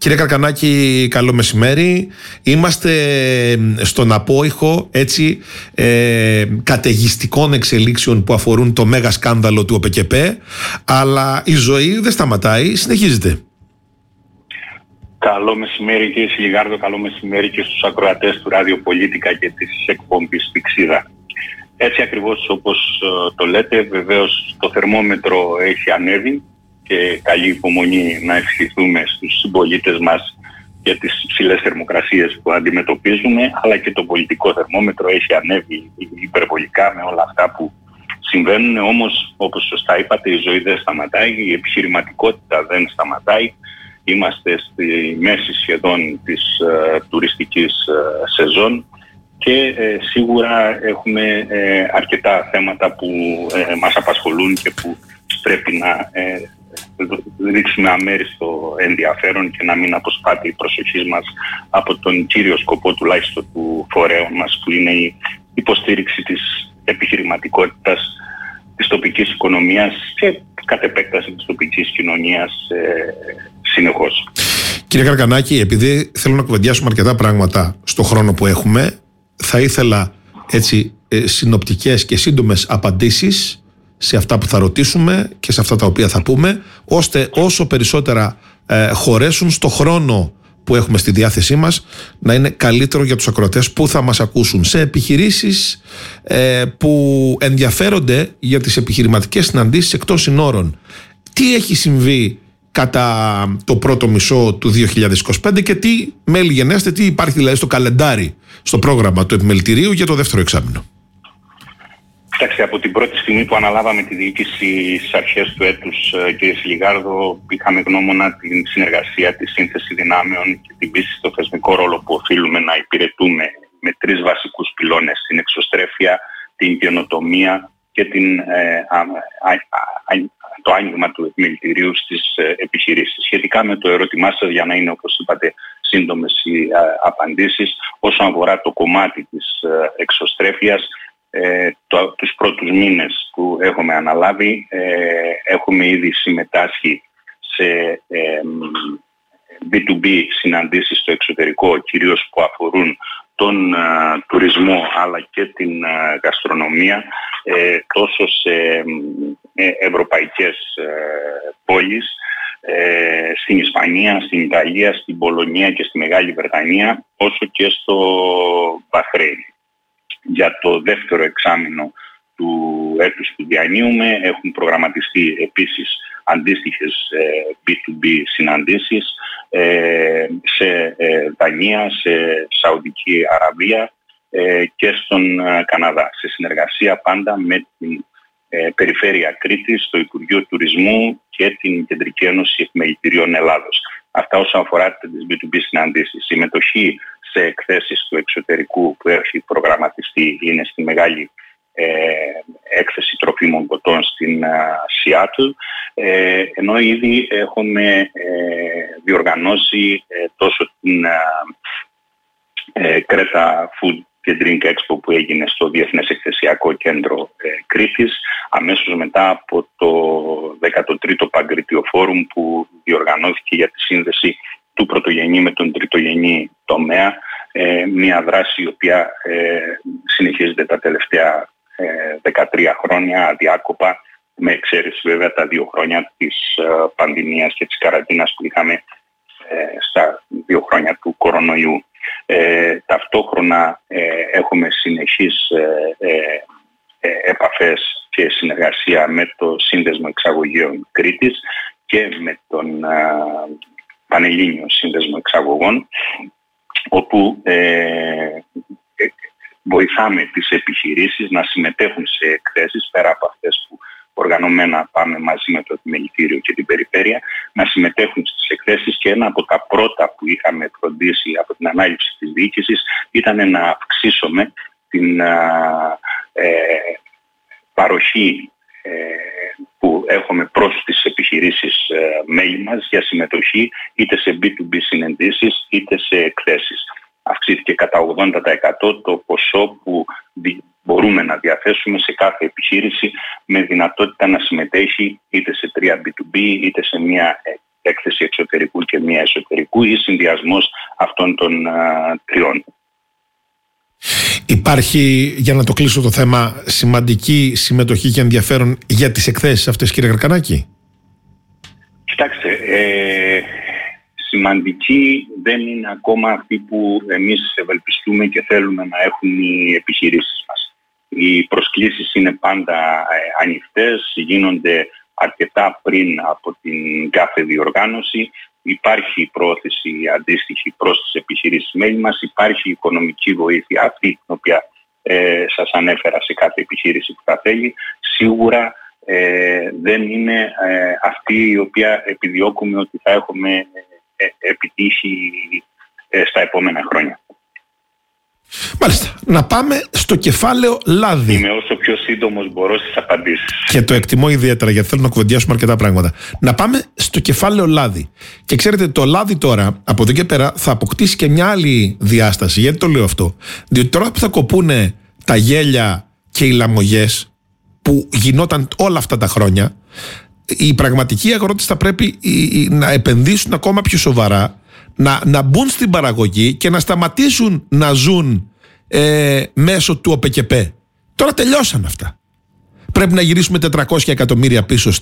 Κύριε Καρκανάκη, καλό μεσημέρι. Είμαστε στον απόϊχο καταιγιστικών εξελίξεων που αφορούν το μέγα σκάνδαλο του ΟΠΕΚΕΠΕ, αλλά η ζωή δεν σταματάει, συνεχίζεται. Καλό μεσημέρι κύριε Σιλιγάρδο, καλό μεσημέρι και στους ακροατές του Ραδιοπολίτικα και της εκπομπής Πηξίδα. Έτσι ακριβώς όπως το λέτε, βεβαίως το θερμόμετρο έχει ανέβει και καλή υπομονή να ευχηθούμε στους συμπολίτες μας για τις υψηλές θερμοκρασίες που αντιμετωπίζουμε, αλλά και το πολιτικό θερμόμετρο έχει ανέβει υπερβολικά με όλα αυτά που συμβαίνουν. Όμως, όπως σωστά είπατε, η ζωή δεν σταματάει, η επιχειρηματικότητα δεν σταματάει. Είμαστε στη μέση σχεδόν της τουριστικής σεζόν και σίγουρα έχουμε αρκετά θέματα που μας απασχολούν και που πρέπει να δείξουμε αμέριστο ενδιαφέρον και να μην αποσπάται η προσοχή μας από τον κύριο σκοπό τουλάχιστον του φορέου μας, που είναι η υποστήριξη της επιχειρηματικότητας, της τοπικής οικονομίας και κατ' επέκταση της τοπικής κοινωνίας συνεχώς. Κύριε Καρκανάκη, επειδή θέλω να κουβεντιάσουμε αρκετά πράγματα στο χρόνο που έχουμε, θα ήθελα συνοπτικές και σύντομες απαντήσεις σε αυτά που θα ρωτήσουμε και σε αυτά τα οποία θα πούμε, ώστε όσο περισσότερα χωρέσουν στο χρόνο που έχουμε στη διάθεσή μας να είναι καλύτερο για τους ακροατές που θα μας ακούσουν. Σε επιχειρήσεις που ενδιαφέρονται για τις επιχειρηματικές συναντήσεις εκτός συνόρων, τι έχει συμβεί κατά το πρώτο μισό του 2025 και τι μέλη γενέστε, τι υπάρχει δηλαδή στο καλεντάρι, στο πρόγραμμα του επιμελητηρίου για το δεύτερο εξάμηνο? Κοιτάξτε, από την πρώτη στιγμή που αναλάβαμε τη διοίκηση στις αρχές του έτους, κύριε Σιλιγάρδο, είχαμε γνώμονα την συνεργασία, τη σύνθεση δυνάμεων και την πίστη στο θεσμικό ρόλο που οφείλουμε να υπηρετούμε με τρεις βασικούς πυλώνες: την εξωστρέφεια, την καινοτομία και το άνοιγμα του επιμελητηρίου στις επιχειρήσεις. Σχετικά με το ερώτημά σας, για να είναι, όπως είπατε, σύντομες οι απαντήσεις, όσον αφορά το κομμάτι της εξωστρέφειας, τους πρώτους μήνες που έχουμε αναλάβει έχουμε ήδη συμμετάσχει σε B2B συναντήσεις στο εξωτερικό, κυρίως που αφορούν τον τουρισμό αλλά και την γαστρονομία, τόσο σε ευρωπαϊκές πόλεις, στην Ισπανία, στην Ιταλία, στην Πολωνία και στη Μεγάλη Βρετανία, όσο και στο Μπαχρέιν. Για το δεύτερο εξάμηνο του έτους που διανύουμε έχουν προγραμματιστεί επίσης αντίστοιχες B2B συναντήσεις σε Δανία, σε Σαουδική Αραβία και στον Καναδά, σε συνεργασία πάντα με την Περιφέρεια Κρήτης, το Υπουργείο Τουρισμού και την Κεντρική Ένωση Επιμελητηρίων Ελλάδος. Αυτά όσον αφορά τις B2B συναντήσεις. Συμμετοχή σε εκθέσεις του εξωτερικού που έχει προγραμματιστεί είναι στη μεγάλη έκθεση τροφίμων ποτών στην Σιάτλ, ενώ ήδη έχουμε διοργανώσει τόσο την Κρέτα Food και Drink Expo που έγινε στο Διεθνές Εκθεσιακό Κέντρο Κρήτης, αμέσως μετά από το 13ο Παγκρίτιο Φόρουμ που διοργανώθηκε για τη σύνδεση του πρωτογενή με τον τριτογενή τομέα, μια δράση η οποία συνεχίζεται τα τελευταία 13 χρόνια αδιάκοπα, με εξαίρεση βέβαια τα 2 χρόνια της πανδημίας και της καραντίνας που είχαμε στα 2 χρόνια του κορονοϊού. Ταυτόχρονα έχουμε συνεχείς επαφές και συνεργασία με το Σύνδεσμο Εξαγωγέων Κρήτης και με τον Πανελλήνιο Σύνδεσμο Εξαγωγών, όπου βοηθάμε τις επιχειρήσεις να συμμετέχουν σε εκθέσεις, πέρα από αυτές που οργανωμένα πάμε μαζί με το Επιμελητήριο και την Περιφέρεια, να συμμετέχουν στις εκθέσεις, και ένα από τα πρώτα που είχαμε φροντίσει από την ανάληψη της διοίκησης ήταν να αυξήσουμε την παροχή που έχουμε προς τις επιχειρήσεις μέλη μας για συμμετοχή είτε σε B2B συνεντήσεις είτε σε εκθέσεις. Αυξήθηκε κατά 80% το ποσό που μπορούμε να διαθέσουμε σε κάθε επιχείρηση, με δυνατότητα να συμμετέχει είτε σε 3 B2B είτε σε μια έκθεση εξωτερικού και μία εσωτερικού ή συνδυασμός αυτών των τριών. Υπάρχει, για να το κλείσω το θέμα, σημαντική συμμετοχή και ενδιαφέρον για τις εκθέσεις αυτές, κύριε Γαρκανάκη? Κοιτάξτε, σημαντική δεν είναι ακόμα αυτή που εμείς ευελπιστούμε και θέλουμε να έχουν οι επιχειρήσεις μας. Οι προσκλήσεις είναι πάντα ανοιχτές, γίνονται αρκετά πριν από την κάθε διοργάνωση. Υπάρχει πρόθεση αντίστοιχη προς τις επιχειρήσεις μέλη μας, υπάρχει οικονομική βοήθεια αυτή την οποία σας ανέφερα σε κάθε επιχείρηση που θα θέλει. Σίγουρα δεν είναι αυτή η οποία επιδιώκουμε ότι θα έχουμε επιτύχει στα επόμενα χρόνια. Μάλιστα. Να πάμε στο κεφάλαιο λάδι. Είμαι όσο πιο σύντομος μπορώ στις απαντήσεις. Και το εκτιμώ ιδιαίτερα, γιατί θέλω να κουβεντιάσουμε αρκετά πράγματα. Να πάμε στο κεφάλαιο λάδι. Και ξέρετε, το λάδι τώρα, από εδώ και πέρα, θα αποκτήσει και μια άλλη διάσταση. Γιατί το λέω αυτό? Διότι τώρα που θα κοπούνε τα γέλια και οι λαμογές που γινόταν όλα αυτά τα χρόνια, οι πραγματικοί αγρότες θα πρέπει να επενδύσουν ακόμα πιο σοβαρά, να μπουν στην παραγωγή και να σταματήσουν να ζουν μέσω του ΟΠΕΚΕΠΕ. Τώρα τελειώσαν αυτά. Πρέπει να γυρίσουμε 400 εκατομμύρια πίσω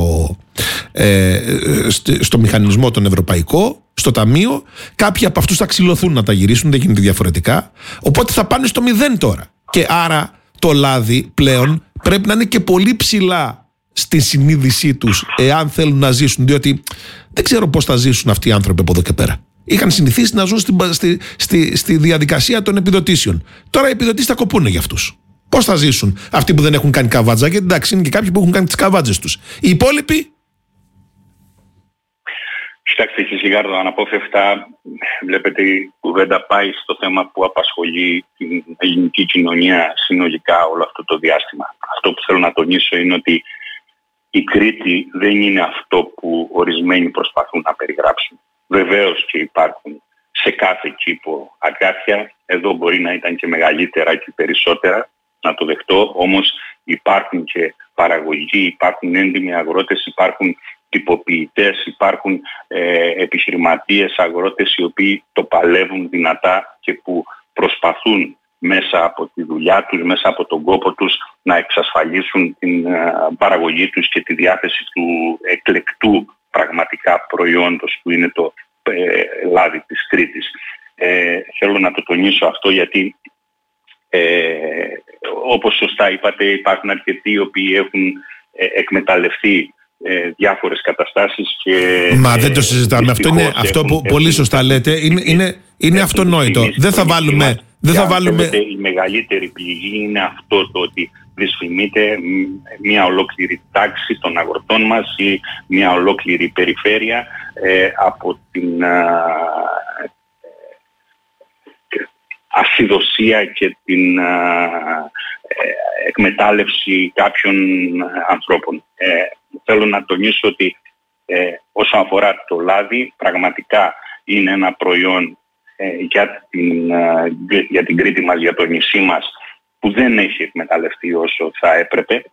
στο μηχανισμό τον ευρωπαϊκό, στο ταμείο. Κάποιοι από αυτούς θα ξυλωθούν να τα γυρίσουν, δεν γίνεται διαφορετικά. Οπότε θα πάνε στο 0 τώρα. Και άρα το λάδι πλέον πρέπει να είναι και πολύ ψηλά στη συνείδησή τους, εάν θέλουν να ζήσουν. Διότι δεν ξέρω πώς θα ζήσουν αυτοί οι άνθρωποι από εδώ και πέρα. Είχαν συνηθίσει να ζουν στη διαδικασία των επιδοτήσεων. Τώρα οι επιδοτήσεις θα κοπούνε για αυτούς. Πώς θα ζήσουν αυτοί που δεν έχουν κάνει καβάτζα? Γιατί εντάξει, είναι και κάποιοι που έχουν κάνει τις καβάτζες τους. Οι υπόλοιποι. Κοιτάξτε, κύριε Λιγάρδο, αναπόφευκτα βλέπετε η κουβέντα πάει στο θέμα που απασχολεί την ελληνική κοινωνία συνολικά όλο αυτό το διάστημα. Αυτό που θέλω να τονίσω είναι ότι η Κρήτη δεν είναι αυτό που ορισμένοι προσπαθούν να περιγράψουν. Βεβαίως και υπάρχουν σε κάθε κήπο αγκάθια, εδώ μπορεί να ήταν και μεγαλύτερα και περισσότερα, να το δεχτώ, όμως υπάρχουν και παραγωγοί, υπάρχουν έντιμοι αγρότες, υπάρχουν τυποποιητές, υπάρχουν επιχειρηματίες αγρότες οι οποίοι το παλεύουν δυνατά και που προσπαθούν μέσα από τη δουλειά τους, μέσα από τον κόπο τους να εξασφαλίσουν την παραγωγή τους και τη διάθεση του εκλεκτού πραγματικά προϊόντος που είναι το λάδι της Κρήτης. Θέλω να το τονίσω αυτό γιατί όπως σωστά είπατε υπάρχουν αρκετοί οι οποίοι έχουν εκμεταλλευτεί διάφορες καταστάσεις και... Μα δεν το συζητάμε. Αυτό που πολύ σωστά λέτε είναι αυτονόητο. Δεν θα βάλουμε... Η μεγαλύτερη πληγή είναι αυτό το ότι δυσφημείται μια ολόκληρη τάξη των αγροτών μας ή μια ολόκληρη περιφέρεια από την ασυδοσία και την εκμετάλλευση κάποιων ανθρώπων. Θέλω να τονίσω ότι όσον αφορά το λάδι, πραγματικά είναι ένα προϊόν για την Κρήτη μας, για το νησί μας, που δεν έχει εκμεταλλευτεί όσο θα έπρεπε.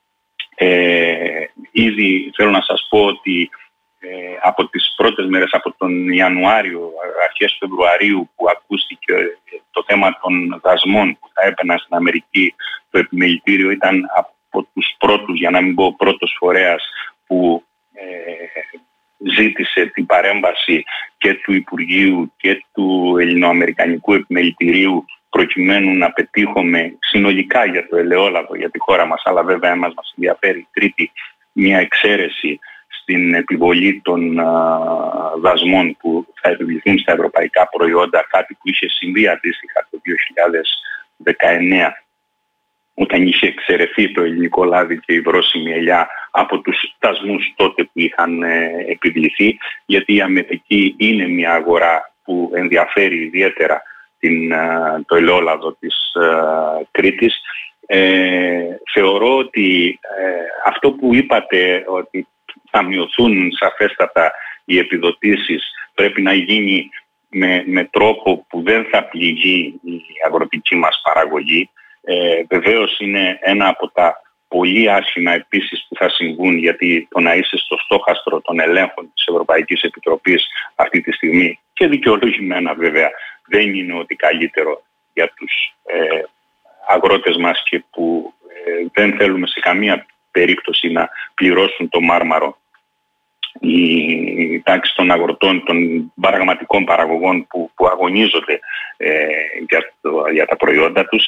Ήδη θέλω να σας πω ότι από τις πρώτες μέρες, από τον Ιανουάριο, αρχές Φεβρουαρίου, που ακούστηκε το θέμα των δασμών που θα έπαιρναν στην Αμερική, το επιμελητήριο ήταν από τους πρώτους, για να μην πω πρώτος φορέας, που ζήτησε την παρέμβαση και του Υπουργείου και του Ελληνοαμερικανικού Επιμελητηρίου προκειμένου να πετύχουμε συνολικά για το ελαιόλαδο, για τη χώρα μας, αλλά βέβαια μας ενδιαφέρει η Κρήτη, μια εξαίρεση στην επιβολή των δασμών που θα επιβληθούν στα ευρωπαϊκά προϊόντα, κάτι που είχε συμβεί αντίστοιχα το 2019 όταν είχε εξαιρεθεί το ελληνικό λάδι και η βρώσιμη ελιά από τους δασμούς τότε που είχαν επιβληθεί, γιατί η Αμερική είναι μια αγορά που ενδιαφέρει ιδιαίτερα το ελαιόλαδο της Κρήτης. Θεωρώ ότι αυτό που είπατε, ότι θα μειωθούν σαφέστατα οι επιδοτήσεις, πρέπει να γίνει με τρόπο που δεν θα πληγεί η αγροτική μας παραγωγή. Βεβαίως είναι ένα από τα πολύ άσχημα επίσης που θα συμβούν, γιατί το να είσαι στο στόχαστρο των ελέγχων της Ευρωπαϊκής Επιτροπής αυτή τη στιγμή, και δικαιολογημένα βέβαια, δεν είναι ότι καλύτερο για τους αγρότες μας, και που δεν θέλουμε σε καμία περίπτωση να πληρώσουν το μάρμαρο η τάξη των αγροτών, των πραγματικών παραγωγών που αγωνίζονται για τα προϊόντα τους.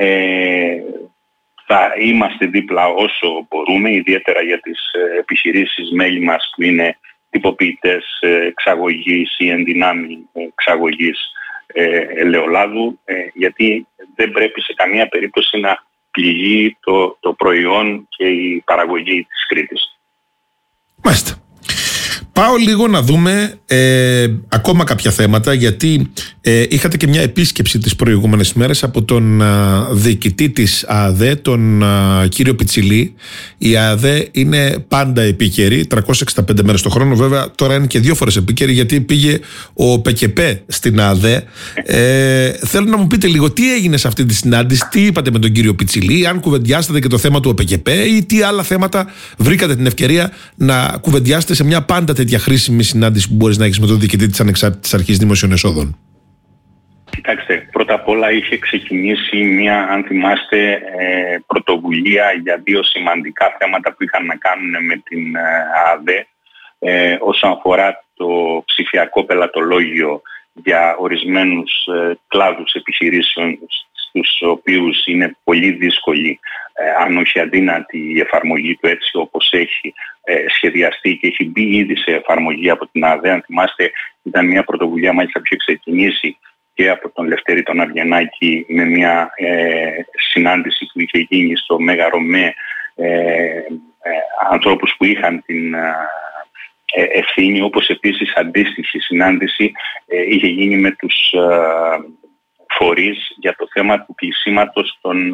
Θα είμαστε δίπλα όσο μπορούμε, ιδιαίτερα για τις επιχειρήσεις μέλη μας που είναι τυποποιητές εξαγωγής ή ενδυνάμει εξαγωγής ελαιολάδου, γιατί δεν πρέπει σε καμία περίπτωση να πληγεί το προϊόν και η παραγωγή της Κρήτης. Μάλιστα. Πάω λίγο να δούμε ακόμα κάποια θέματα, γιατί είχατε και μια επίσκεψη τις προηγούμενες μέρες από τον διοικητή της ΑΑΔΕ, τον κύριο Πιτσιλή. Η ΑΑΔΕ είναι πάντα επίκαιρη, 365 μέρες το χρόνο. Βέβαια τώρα είναι και 2 φορές επίκαιρη, γιατί πήγε ο ΠΚΠ στην ΑΑΔΕ. Θέλω να μου πείτε λίγο τι έγινε σε αυτή τη συνάντηση, τι είπατε με τον κύριο Πιτσιλή, αν κουβεντιάσατε και το θέμα του ΟΠΚΠ ή τι άλλα θέματα βρήκατε την ευκαιρία να κουβεντιάσετε σε μια πάντα τέτοια χρήσιμη συνάντηση που μπορείς να έχεις με τον διοικητή της Ανεξάρτητης Αρχής Δημοσίων Εσόδων. Κοιτάξτε, πρώτα απ' όλα είχε ξεκινήσει μια, αν θυμάστε, πρωτοβουλία για 2 σημαντικά θέματα που είχαν να κάνουν με την ΑΑΔΕ όσον αφορά το ψηφιακό πελατολόγιο για ορισμένους κλάδους επιχειρήσεων, στους οποίους είναι πολύ δύσκολη, αν όχι αδύνατη, η εφαρμογή του έτσι όπως έχει σχεδιαστεί και έχει μπει ήδη σε εφαρμογή από την ΑΑΔΕ. Αν θυμάστε, ήταν μια πρωτοβουλία μάλιστα που είχε ξεκινήσει και από τον Λευτέρη τον Αυγενάκη με μια συνάντηση που είχε γίνει στο Μέγαρο με ανθρώπους που είχαν την ευθύνη, όπως επίσης αντίστοιχη συνάντηση είχε γίνει με τους φορείς για το θέμα του κλεισίματος των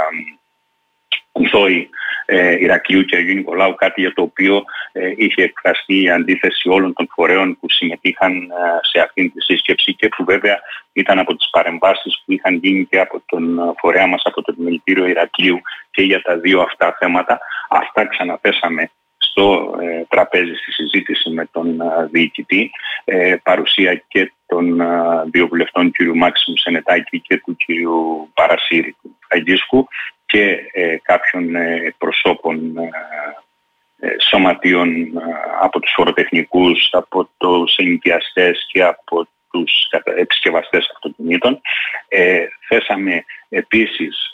Θόη Ηρακλείου και Αγίου Νικολάου, κάτι για το οποίο είχε εκφραστεί η αντίθεση όλων των φορέων που συμμετείχαν σε αυτήν τη σύσκεψη, και που βέβαια ήταν από τις παρεμβάσεις που είχαν γίνει και από τον φορέα μας, από το Επιμελητήριο Ηρακλείου, και για τα 2 αυτά θέματα. Αυτά ξαναθέσαμε στο τραπέζι στη συζήτηση με τον διοικητή, παρουσία και των 2 βουλευτών, κ. Μάξιμου Σενετάκη και του κ. Παρασύρη του Αγγίσκου, και κάποιων προσώπων σωματείων από τους φοροτεχνικούς, από τους ενοικιαστές και από τους επισκευαστές αυτοκινήτων. Θέσαμε επίσης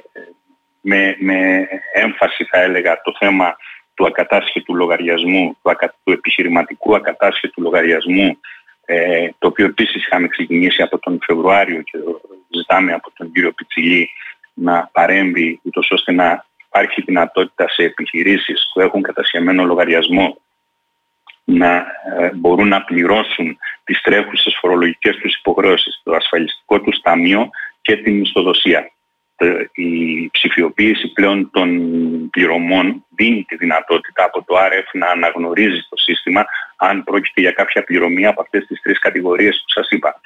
με έμφαση, θα έλεγα, το θέμα του ακατάσχετου λογαριασμού, του επιχειρηματικού ακατάσχετου λογαριασμού, το οποίο επίσης είχαμε ξεκινήσει από τον Φεβρουάριο και ζητάμε από τον κύριο Πιτσιλή να παρέμβει, ούτως ώστε να υπάρχει δυνατότητα σε επιχειρήσεις που έχουν κατασχεμένο λογαριασμό να μπορούν να πληρώσουν τις τρέχουσες φορολογικές τους υποχρεώσεις, το ασφαλιστικό τους ταμείο και την μισθοδοσία. Η ψηφιοποίηση πλέον των πληρωμών δίνει τη δυνατότητα από το ΑΡΕΦ να αναγνωρίζει το σύστημα αν πρόκειται για κάποια πληρωμή από αυτές τις 3 κατηγορίες που σας είπα.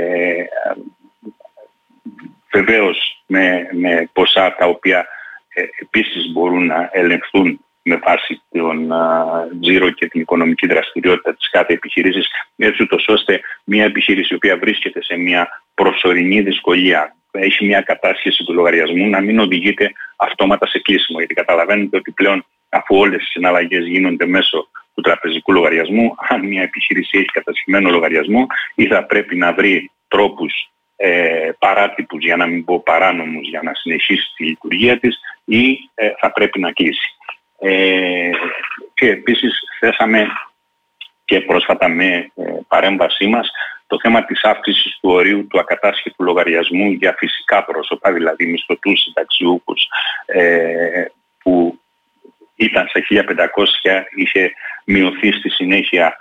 Βεβαίως με ποσά τα οποία επίσης μπορούν να ελεγχθούν με βάση τον τζίρο και την οικονομική δραστηριότητα της κάθε επιχείρησης, έτσι ούτως ώστε μια επιχείρηση η οποία βρίσκεται σε μια προσωρινή δυσκολία, έχει μια κατάσχεση του λογαριασμού, να μην οδηγείται αυτόματα σε κλείσιμο. Γιατί καταλαβαίνετε ότι πλέον, αφού όλες οι συναλλαγές γίνονται μέσω του τραπεζικού λογαριασμού, αν μια επιχείρηση έχει κατασχεμένο λογαριασμό, ή θα πρέπει να βρει τρόπους παράτυπους, για να μην πω παράνομους, για να συνεχίσει τη λειτουργία της, ή θα πρέπει να κλείσει. Και επίσης θέσαμε και πρόσφατα με παρέμβασή μας το θέμα της αύξησης του ορίου του ακατάσχετου λογαριασμού για φυσικά πρόσωπα, δηλαδή μισθωτούς, συνταξιούχους, που ήταν σε 1.500, είχε μειωθεί στη συνέχεια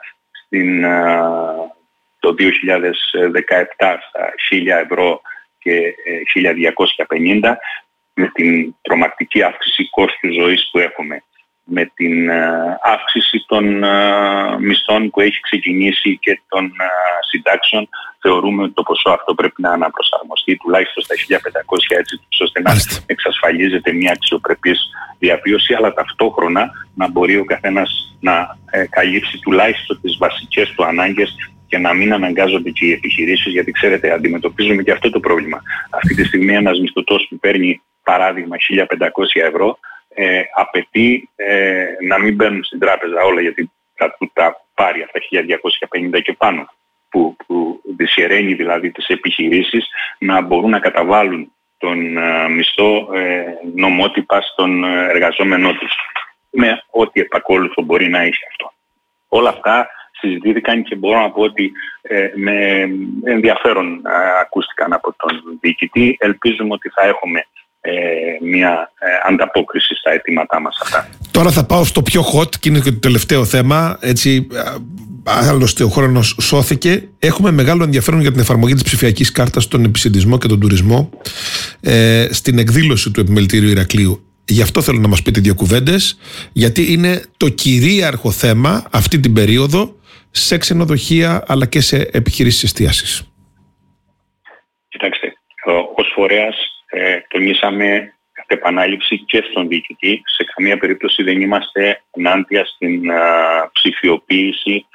το 2017 στα 1.000 ευρώ και 1.250, με την τρομακτική αύξηση κόστου ζωής που έχουμε, με την αύξηση των μισθών που έχει ξεκινήσει και των συντάξεων. θεωρούμε ότι το ποσό αυτό πρέπει να αναπροσαρμοστεί τουλάχιστον στα 1.500, έτσι ώστε να εξασφαλίζεται μια αξιοπρεπής διαβίωση, αλλά ταυτόχρονα να μπορεί ο καθένας να καλύψει τουλάχιστον τις βασικές του ανάγκες και να μην αναγκάζονται και οι επιχειρήσεις, γιατί ξέρετε, αντιμετωπίζουμε και αυτό το πρόβλημα. Αυτή τη στιγμή ένας μισθωτός που παίρνει παράδειγμα 1.500 ευρώ απαιτεί να μην μπαίνουν στην τράπεζα όλα, γιατί θα του τα πάρει αυτά 1.250 και πάνω, που δυσχεραίνει δηλαδή τις επιχειρήσεις να μπορούν να καταβάλουν τον μισθό νομότυπα στον εργαζόμενό τους, με ό,τι επακόλουθο μπορεί να έχει αυτό. Όλα αυτά συζητήθηκαν και μπορώ να πω ότι με ενδιαφέρον ακούστηκαν από τον διοικητή. Ελπίζουμε ότι θα έχουμε μια ανταπόκριση στα αιτήματά μας αυτά. Τώρα θα πάω στο πιο hot και είναι και το τελευταίο θέμα. Έτσι, άλλωστε ο χρόνος σώθηκε. Έχουμε μεγάλο ενδιαφέρον για την εφαρμογή της ψηφιακής κάρτας στον επισιτισμό και τον τουρισμό στην εκδήλωση του Επιμελητηρίου Ηρακλείου. Γι' αυτό θέλω να μας πείτε δύο κουβέντες, γιατί είναι το κυρίαρχο θέμα αυτή την περίοδο σε ξενοδοχεία αλλά και σε επιχειρήσεις εστίασης. Κοιτάξτε, ως φορέας τονίσαμε κατά επανάληψη και στον διοικητή, σε καμία περίπτωση δεν είμαστε ενάντια στην ψηφιοποίηση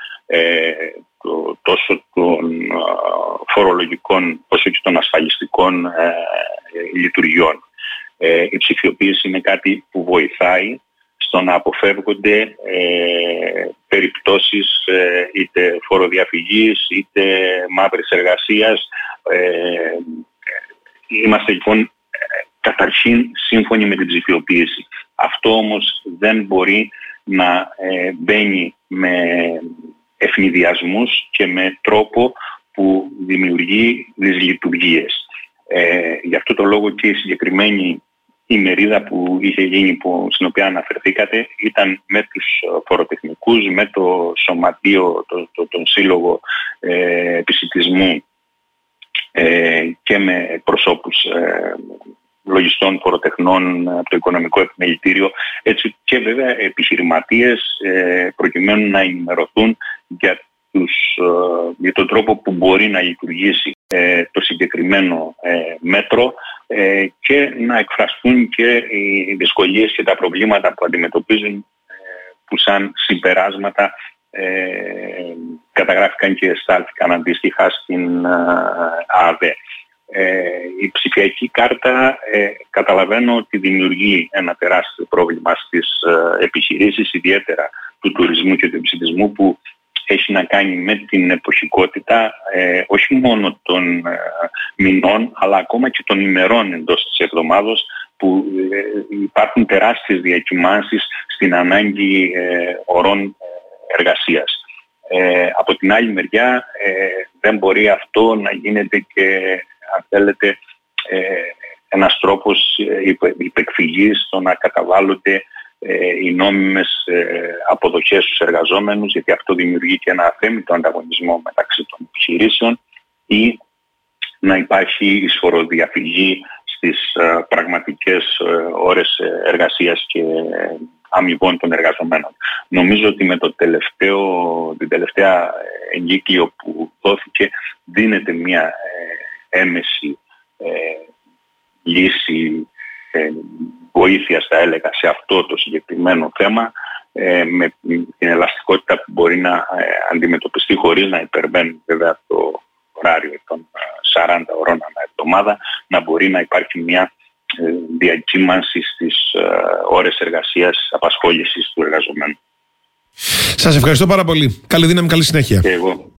τόσο των φορολογικών όσο και των ασφαλιστικών λειτουργιών. Η ψηφιοποίηση είναι κάτι που βοηθάει στο να αποφεύγονται περιπτώσεις είτε φοροδιαφυγής είτε μαύρης εργασίας. Είμαστε λοιπόν καταρχήν σύμφωνοι με την ψηφιοποίηση. Αυτό όμως δεν μπορεί να μπαίνει με ευνηδιασμούς και με τρόπο που δημιουργεί δυσλειτουργίες. Γι' αυτό το λόγο και η συγκεκριμένη ημερίδα που είχε γίνει, στην οποία αναφερθήκατε, ήταν με τους φοροτεχνικούς, με το σωματείο, τον σύλλογο επισιτισμού και με προσώπους λογιστών, φοροτεχνών από το Οικονομικό Επιμελητήριο, έτσι και βέβαια επιχειρηματίες, προκειμένου να ενημερωθούν για τον τρόπο που μπορεί να λειτουργήσει το συγκεκριμένο μέτρο και να εκφραστούν και οι δυσκολίες και τα προβλήματα που αντιμετωπίζουν, που σαν συμπεράσματα καταγράφηκαν και στάλθηκαν αντίστοιχα στην ΑΔΕ. Η ψηφιακή κάρτα καταλαβαίνω ότι δημιουργεί ένα τεράστιο πρόβλημα στις επιχειρήσεις, ιδιαίτερα του τουρισμού και του επισιτισμού, που έχει να κάνει με την εποχικότητα όχι μόνο των μηνών αλλά ακόμα και των ημερών εντός της εβδομάδος, που υπάρχουν τεράστιες διακυμάνσεις στην ανάγκη ωρών εργασίας. Από την άλλη μεριά δεν μπορεί αυτό να γίνεται και, αν θέλετε, ένας τρόπος υπεκφυγής στο να καταβάλλονται οι νόμιμες αποδοχές στους εργαζόμενους, γιατί αυτό δημιουργεί και ένα αθέμητο ανταγωνισμό μεταξύ των επιχειρήσεων, ή να υπάρχει εισφοροδιαφυγή στις πραγματικές ώρες εργασίας και αμοιβών των εργαζομένων. Νομίζω ότι με την τελευταία εγκύκλιο που δόθηκε δίνεται μια έμεση λύση, βοήθειας θα έλεγα, σε αυτό το συγκεκριμένο θέμα, με την ελαστικότητα που μπορεί να αντιμετωπιστεί χωρίς να υπερβαίνει βέβαια το ωράριο των 40 ωρών ανά εβδομάδα, να μπορεί να υπάρχει μια διακύμανση στις ώρες εργασίας, απασχόλησης του εργαζομένου. Σας ευχαριστώ πάρα πολύ. Καλή δύναμη, καλή συνέχεια. Και εγώ.